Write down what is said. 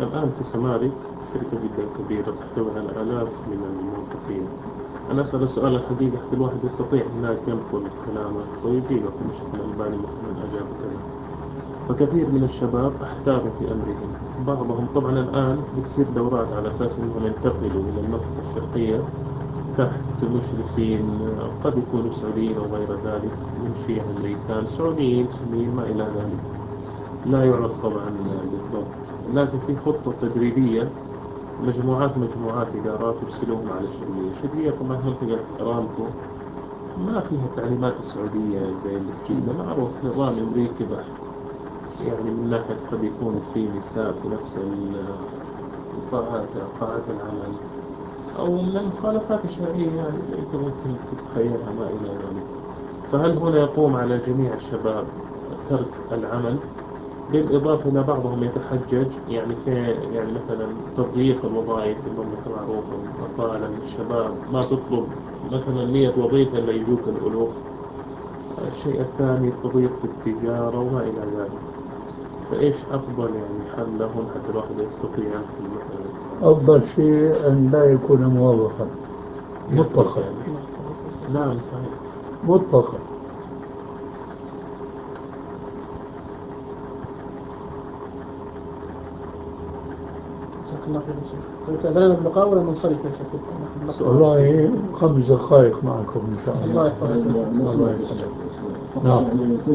الآن في سماري شركة جدا كبيرة تحتوي على آلاف من الموظفين. أنا أسأل السؤال الحقيقي حتى الواحد يستطيع هناك ينقل كلامك ويجيبه في الشيخ الألباني مثلا أجاب كذا. فكثير من الشباب احتاروا في أمرهم. بعضهم طبعا الآن بتصير دورات على أساس أنهم ينتقلوا إلى المنطقة الشرقية تحت مشرفين قد يكونوا سعوديين أو غير ذلك من شيعة أمريكان سعوديين سنيين ما إلى ذلك، لا يعرف طبعا بالضبط. لكن في خطة تدريبية، مجموعات إدارات يرسلوهم على شرقية. شرقية طبعا منطقة أرامكو ما فيها التعليمات السعودية زي اللي في جدة، معروف نظام أمريكي بحت. يعني من ناحية قد يكون في نساء في نفس قاعات العمل، أو من المخالفات الشرعية يعني اللي أنت ممكن تتخيلها ما إلى ذلك. فهل هنا يقوم على جميع الشباب ترك العمل، بالإضافة إلى بعضهم يتحجج يعني في يعني مثلا تضييق الوظائف في المملكة معروفة، بطالة من الشباب ما تطلب مثلا 100 وظيفة إلا يجوك الألوف. الشيء الثاني التضييق في التجارة وما إلى ذلك. فإيش أفضل يعني حل لهم حتى الواحد يستطيع ينقل مثلا؟ أفضل شيء أن لا يكون موظفا يترك مطلقا. يعني. نعم صحيح. مطلقا. جزاك الله خير يا شيخ. طيب تأذننا باللقاء ولا ننصرف يا شيخ؟ ناخذ لقطة. والله 5 دقائق معكم إن شاء الله. الله يحفظك يا شيخ. الله يسلمك. نعم.